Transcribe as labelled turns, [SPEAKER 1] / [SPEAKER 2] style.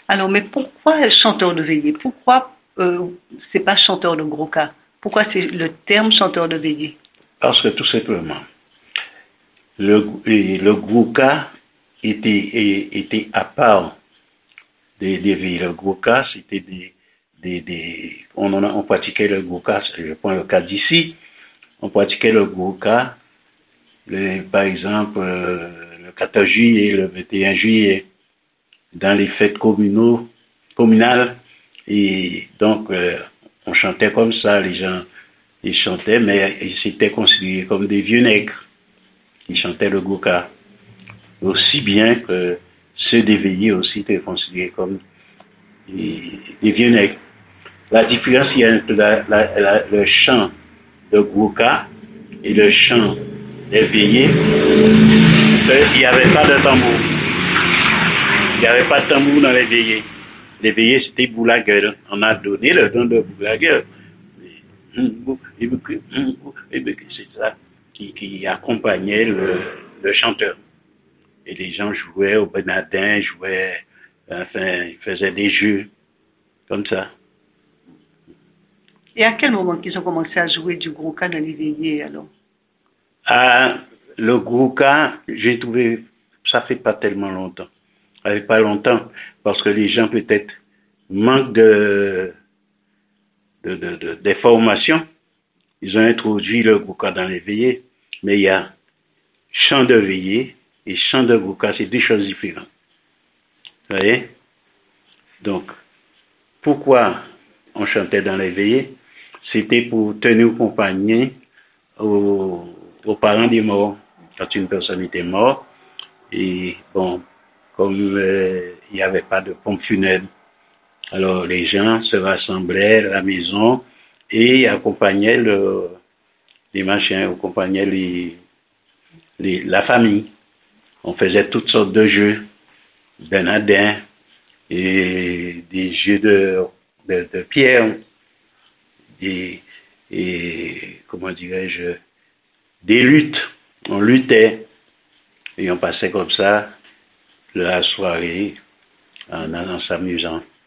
[SPEAKER 1] Alors, mais pourquoi chanteur de veillée? Pourquoi c'est pas chanteur de gros cas? Pourquoi c'est le terme chanteur de veillée?
[SPEAKER 2] Parce que tout simplement, le gouka était à part des veillées. Le gouka, c'était on pratiquait le gouka, je prends le cas d'ici, on pratiquait le gouka, par exemple, le 14 juillet, le 21 juillet, dans les fêtes communales. Et donc, on chantait comme ça, les gens, ils chantaient, mais ils étaient considérés comme des vieux nègres. Ils chantaient le gouka. Aussi bien que ceux d'éveillés aussi étaient considérés comme des vieux nègres. La différence, il y a entre le chant de gouka et le chant d'éveillé. Il n'y avait pas de tambour. Il n'y avait pas de tambour dans les veillées. Les veillées, c'était boula gueule. On a donné le don de boula gueule. C'est ça qui accompagnait le chanteur. Et les gens jouaient au benadin, ils faisaient des jeux comme ça.
[SPEAKER 1] Et à quel moment qu'ils ont commencé à jouer du gouka dans les veillées alors?
[SPEAKER 2] Le gouka, j'ai trouvé, ça fait pas tellement longtemps. Ça fait pas longtemps parce que les gens peut-être manquent des formations. Ils ont introduit le gouka dans les veillées, mais il y a chant de veillée et chant de gouka, c'est deux choses différentes. Vous voyez? Donc, pourquoi on chantait dans les veillées? C'était pour tenir compagnie aux parents des morts. Quand une personne était morte, et bon, comme il n'y avait pas de pompe funèbre, alors les gens se rassemblaient à la maison et accompagnaient les machins, accompagnaient la famille. On faisait toutes sortes de jeux, benadin, et des jeux de pierre, et comment dirais-je, des luttes. On luttait et on passait comme ça la soirée en s'amusant.